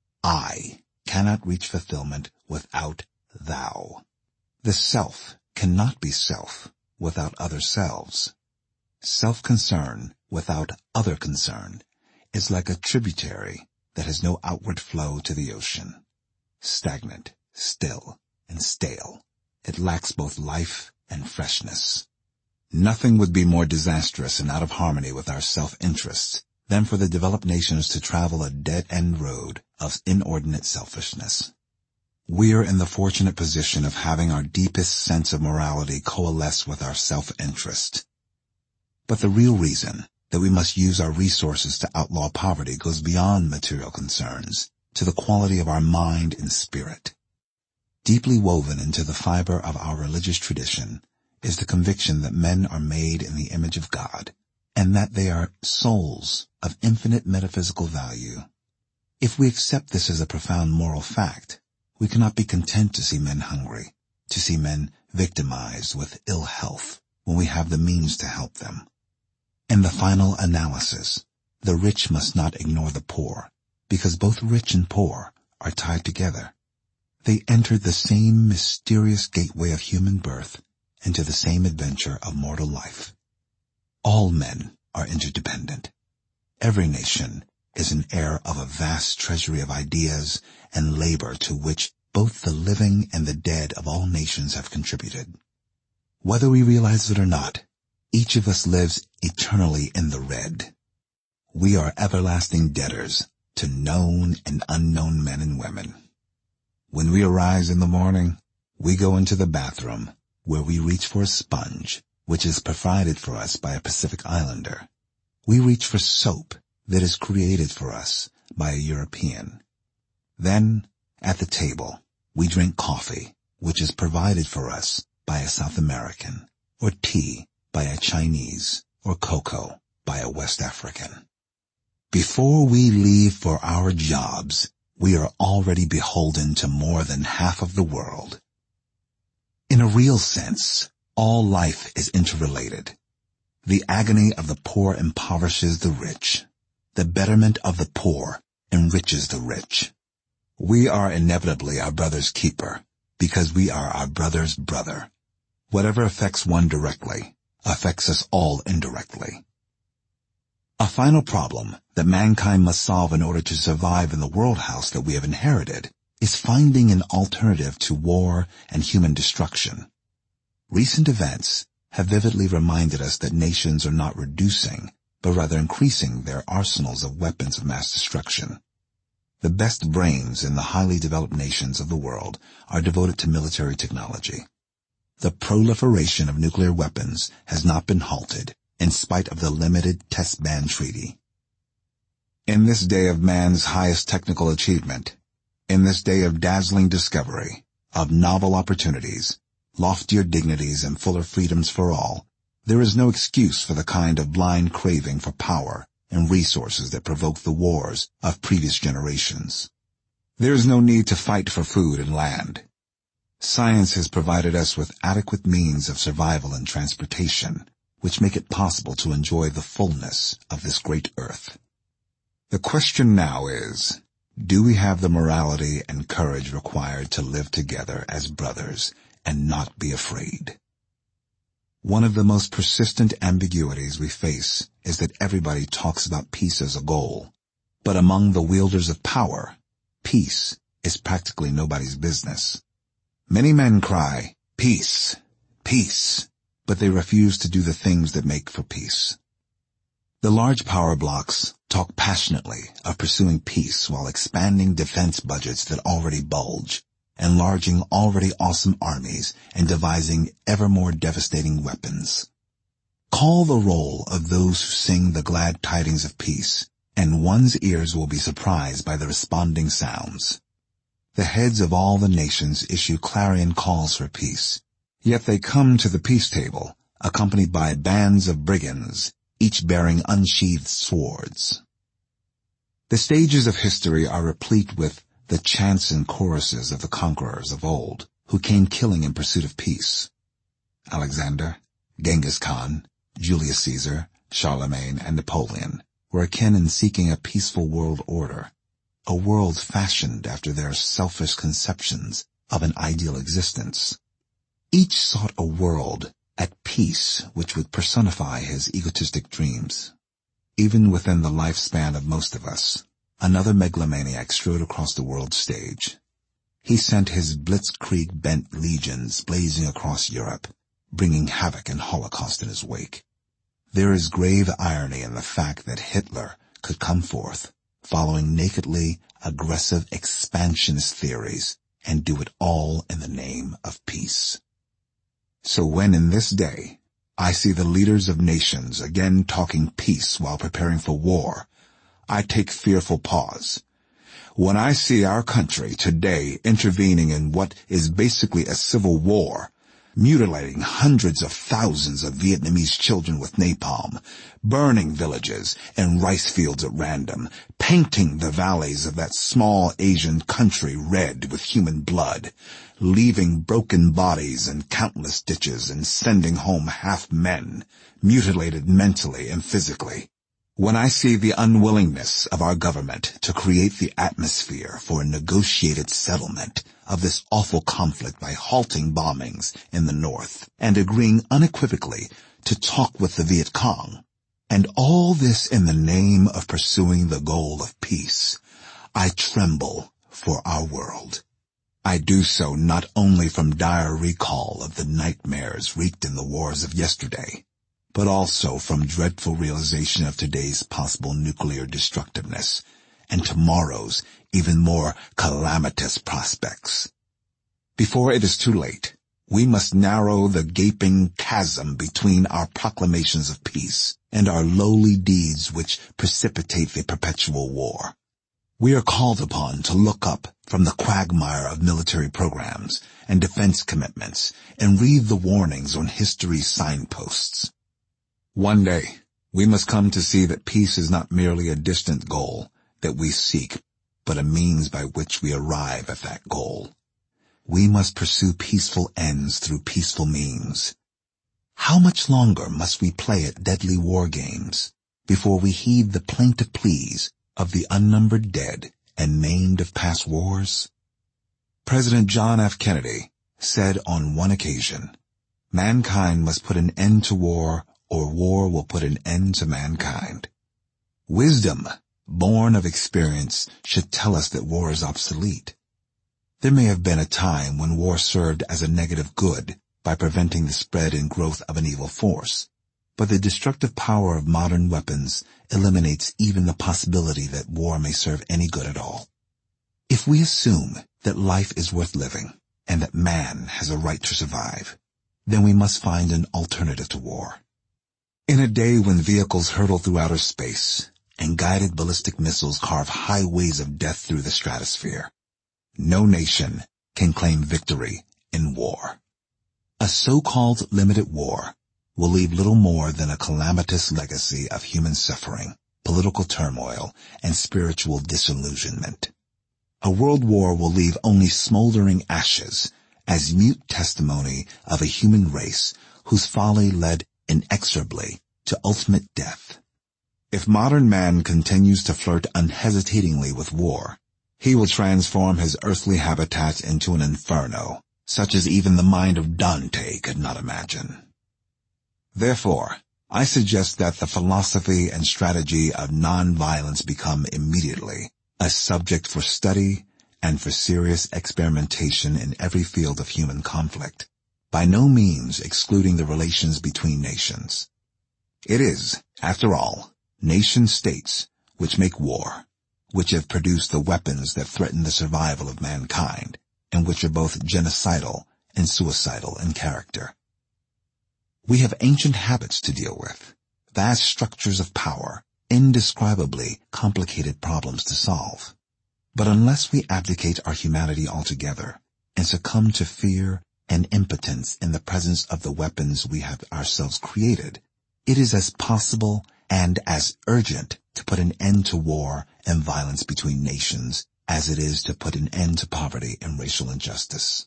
I cannot reach fulfillment without thou. The self cannot be self without other selves. Self-concern without other concern is like a tributary that has no outward flow to the ocean. Stagnant, still, and stale, it lacks both life and freshness. Nothing would be more disastrous and out of harmony with our self-interests than for the developed nations to travel a dead-end road of inordinate selfishness. We are in the fortunate position of having our deepest sense of morality coalesce with our self-interest. But the real reason that we must use our resources to outlaw poverty goes beyond material concerns to the quality of our mind and spirit. Deeply woven into the fiber of our religious tradition is the conviction that men are made in the image of God, and that they are souls of infinite metaphysical value. If we accept this as a profound moral fact, we cannot be content to see men hungry, to see men victimized with ill health when we have the means to help them. In the final analysis, the rich must not ignore the poor, because both rich and poor are tied together. They entered the same mysterious gateway of human birth into the same adventure of mortal life. All men are interdependent. Every nation is an heir of a vast treasury of ideas and labor to which both the living and the dead of all nations have contributed. Whether we realize it or not, each of us lives eternally in the red. We are everlasting debtors to known and unknown men and women. When we arise in the morning, we go into the bathroom, where we reach for a sponge, which is provided for us by a Pacific Islander. We reach for soap that is created for us by a European. Then, at the table, we drink coffee, which is provided for us by a South American, or tea by a Chinese, or cocoa by a West African. Before we leave for our jobs, we are already beholden to more than half of the world. In a real sense, all life is interrelated. The agony of the poor impoverishes the rich. The betterment of the poor enriches the rich. We are inevitably our brother's keeper, because we are our brother's brother. Whatever affects one directly affects us all indirectly. A final problem that mankind must solve in order to survive in the world house that we have inherited is finding an alternative to war and human destruction. Recent events have vividly reminded us that nations are not reducing, but rather increasing their arsenals of weapons of mass destruction. The best brains in the highly developed nations of the world are devoted to military technology. The proliferation of nuclear weapons has not been halted, in spite of the limited test ban treaty. In this day of man's highest technical achievement, in this day of dazzling discovery, of novel opportunities, loftier dignities and fuller freedoms for all, there is no excuse for the kind of blind craving for power and resources that provoked the wars of previous generations. There is no need to fight for food and land. Science has provided us with adequate means of survival and transportation, which make it possible to enjoy the fullness of this great earth. The question now is, do we have the morality and courage required to live together as brothers and not be afraid? One of the most persistent ambiguities we face is that everybody talks about peace as a goal, but among the wielders of power, peace is practically nobody's business. Many men cry, "Peace, peace," but they refuse to do the things that make for peace. The large power blocks talk passionately of pursuing peace while expanding defense budgets that already bulge, enlarging already awesome armies, and devising ever more devastating weapons. Call the roll of those who sing the glad tidings of peace, and one's ears will be surprised by the responding sounds. The heads of all the nations issue clarion calls for peace, yet they come to the peace table, accompanied by bands of brigands, each bearing unsheathed swords. The stages of history are replete with the chants and choruses of the conquerors of old, who came killing in pursuit of peace. Alexander, Genghis Khan, Julius Caesar, Charlemagne, and Napoleon were akin in seeking a peaceful world order, a world fashioned after their selfish conceptions of an ideal existence. Each sought a world at peace which would personify his egotistic dreams. Even within the lifespan of most of us, another megalomaniac strode across the world stage. He sent his blitzkrieg-bent legions blazing across Europe, bringing havoc and holocaust in his wake. There is grave irony in the fact that Hitler could come forth, following nakedly aggressive expansionist theories, and do it all in the name of peace. So when in this day I see the leaders of nations again talking peace while preparing for war, I take fearful pause. When I see our country today intervening in what is basically a civil war, mutilating hundreds of thousands of Vietnamese children with napalm, burning villages and rice fields at random, painting the valleys of that small Asian country red with human blood, leaving broken bodies in countless ditches and sending home half men, mutilated mentally and physically. When I see the unwillingness of our government to create the atmosphere for a negotiated settlement of this awful conflict by halting bombings in the north and agreeing unequivocally to talk with the Viet Cong, and all this in the name of pursuing the goal of peace, I tremble for our world. I do so not only from dire recall of the nightmares wreaked in the wars of yesterday, but also from dreadful realization of today's possible nuclear destructiveness and tomorrow's even more calamitous prospects. Before it is too late, we must narrow the gaping chasm between our proclamations of peace and our lowly deeds which precipitate the perpetual war. We are called upon to look up from the quagmire of military programs and defense commitments and read the warnings on history's signposts. One day, we must come to see that peace is not merely a distant goal that we seek, but a means by which we arrive at that goal. We must pursue peaceful ends through peaceful means. How much longer must we play at deadly war games before we heed the plaintive pleas of the unnumbered dead and maimed of past wars? President John F. Kennedy said on one occasion, "Mankind must put an end to war, or war will put an end to mankind." Wisdom, born of experience, should tell us that war is obsolete. There may have been a time when war served as a negative good by preventing the spread and growth of an evil force, but the destructive power of modern weapons eliminates even the possibility that war may serve any good at all. If we assume that life is worth living and that man has a right to survive, then we must find an alternative to war. In a day when vehicles hurtle through outer space and guided ballistic missiles carve highways of death through the stratosphere, no nation can claim victory in war. A so-called limited war will leave little more than a calamitous legacy of human suffering, political turmoil, and spiritual disillusionment. A world war will leave only smoldering ashes as mute testimony of a human race whose folly led inexorably to ultimate death. If modern man continues to flirt unhesitatingly with war, he will transform his earthly habitat into an inferno, such as even the mind of Dante could not imagine. Therefore, I suggest that the philosophy and strategy of nonviolence become immediately a subject for study and for serious experimentation in every field of human conflict, by no means excluding the relations between nations. It is, after all, nation-states which make war, which have produced the weapons that threaten the survival of mankind, and which are both genocidal and suicidal in character. We have ancient habits to deal with, vast structures of power, indescribably complicated problems to solve. But unless we abdicate our humanity altogether and succumb to fear and impotence in the presence of the weapons we have ourselves created, it is as possible and as urgent to put an end to war and violence between nations as it is to put an end to poverty and racial injustice.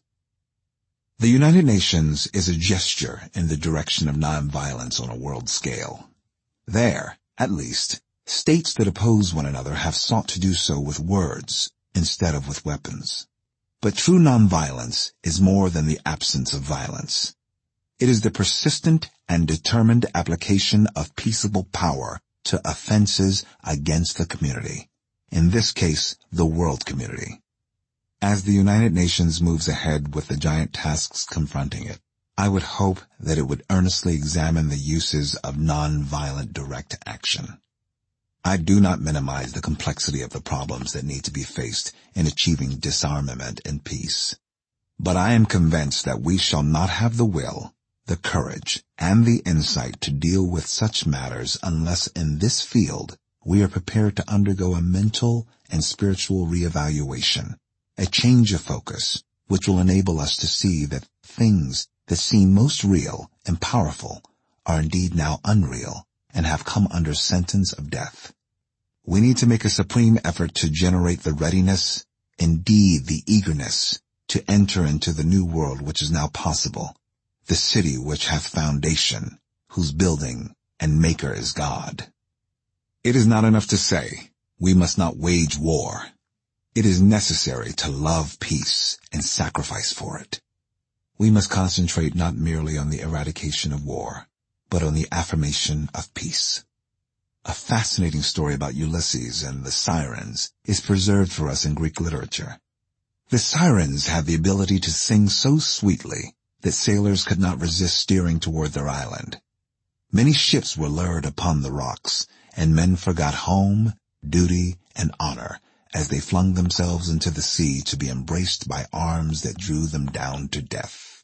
The United Nations is a gesture in the direction of nonviolence on a world scale. There, at least, states that oppose one another have sought to do so with words instead of with weapons. But true nonviolence is more than the absence of violence. It is the persistent and determined application of peaceable power to offenses against the community, in this case, the world community. As the United Nations moves ahead with the giant tasks confronting it, I would hope that it would earnestly examine the uses of nonviolent direct action. I do not minimize the complexity of the problems that need to be faced in achieving disarmament and peace. But I am convinced that we shall not have the will, the courage, and the insight to deal with such matters unless in this field we are prepared to undergo a mental and spiritual reevaluation, a change of focus, which will enable us to see that things that seem most real and powerful are indeed now unreal and have come under sentence of death. We need to make a supreme effort to generate the readiness, indeed the eagerness, to enter into the new world which is now possible, the city which hath foundation, whose building and maker is God. It is not enough to say, we must not wage war. It is necessary to love peace and sacrifice for it. We must concentrate not merely on the eradication of war, but on the affirmation of peace. A fascinating story about Ulysses and the Sirens is preserved for us in Greek literature. The Sirens had the ability to sing so sweetly that sailors could not resist steering toward their island. Many ships were lured upon the rocks, and men forgot home, duty, and honor as they flung themselves into the sea to be embraced by arms that drew them down to death.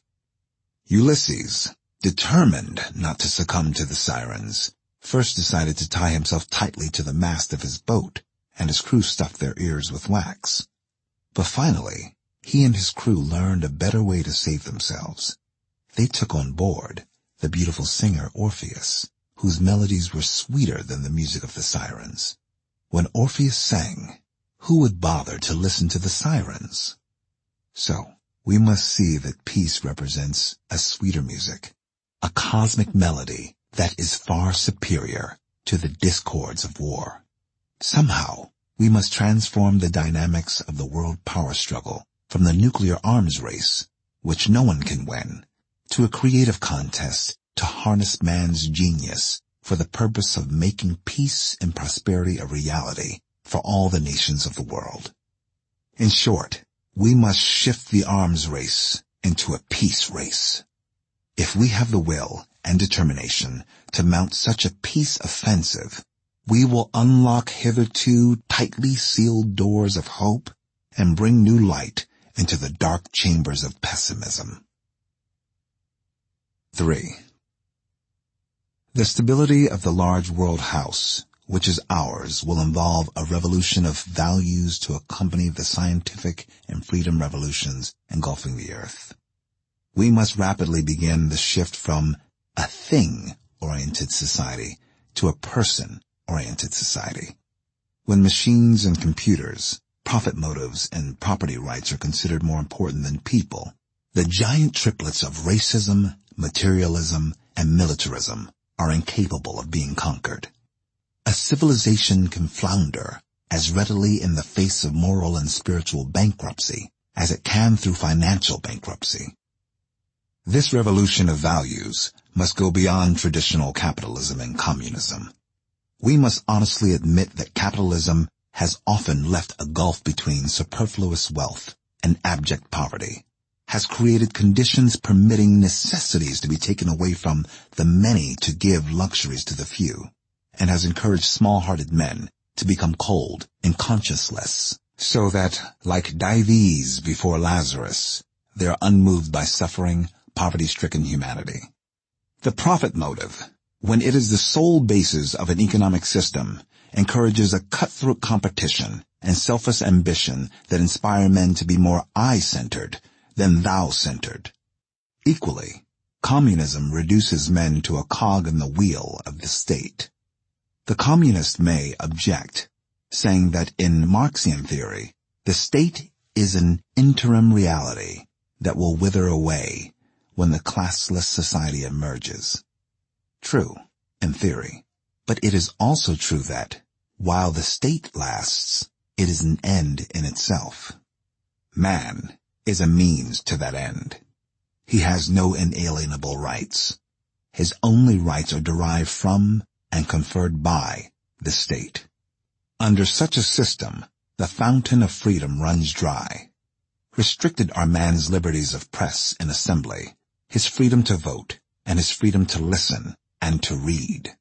Ulysses, determined not to succumb to the Sirens, first decided to tie himself tightly to the mast of his boat, and his crew stuffed their ears with wax. But finally, he and his crew learned a better way to save themselves. They took on board the beautiful singer Orpheus, whose melodies were sweeter than the music of the Sirens. When Orpheus sang, who would bother to listen to the Sirens? So, we must see that peace represents a sweeter music, a cosmic melody that is far superior to the discords of war. Somehow, we must transform the dynamics of the world power struggle from the nuclear arms race, which no one can win, to a creative contest to harness man's genius for the purpose of making peace and prosperity a reality for all the nations of the world. In short, we must shift the arms race into a peace race. If we have the will and determination to mount such a peace offensive, we will unlock hitherto tightly sealed doors of hope and bring new light into the dark chambers of pessimism. 3. The stability of the large world house, which is ours, will involve a revolution of values to accompany the scientific and freedom revolutions engulfing the earth. We must rapidly begin the shift from a thing-oriented society to a person-oriented society. When machines and computers, profit motives, and property rights are considered more important than people, the giant triplets of racism, materialism, and militarism are incapable of being conquered. A civilization can flounder as readily in the face of moral and spiritual bankruptcy as it can through financial bankruptcy. This revolution of values must go beyond traditional capitalism and communism. We must honestly admit that capitalism has often left a gulf between superfluous wealth and abject poverty, has created conditions permitting necessities to be taken away from the many to give luxuries to the few, and has encouraged small-hearted men to become cold and conscienceless, so that, like Dives before Lazarus, they are unmoved by suffering, poverty-stricken humanity. The profit motive, when it is the sole basis of an economic system, encourages a cutthroat competition and selfish ambition that inspire men to be more I-centered than thou-centered. Equally, communism reduces men to a cog in the wheel of the state. The communist may object, saying that in Marxian theory, the state is an interim reality that will wither away when the classless society emerges. True, in theory, but it is also true that, while the state lasts, it is an end in itself. Man is a means to that end. He has no inalienable rights. His only rights are derived from and conferred by the state. Under such a system, the fountain of freedom runs dry. Restricted are man's liberties of press and assembly, his freedom to vote, and his freedom to listen and to read.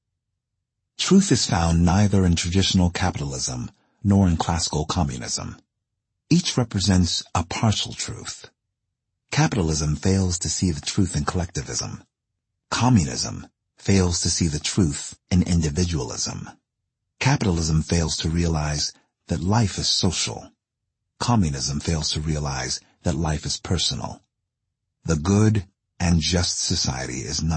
Truth is found neither in traditional capitalism nor in classical communism. Each represents a partial truth. Capitalism fails to see the truth in collectivism. Communism fails to see the truth in individualism. Capitalism fails to realize that life is social. Communism fails to realize that life is personal. The good and just society is not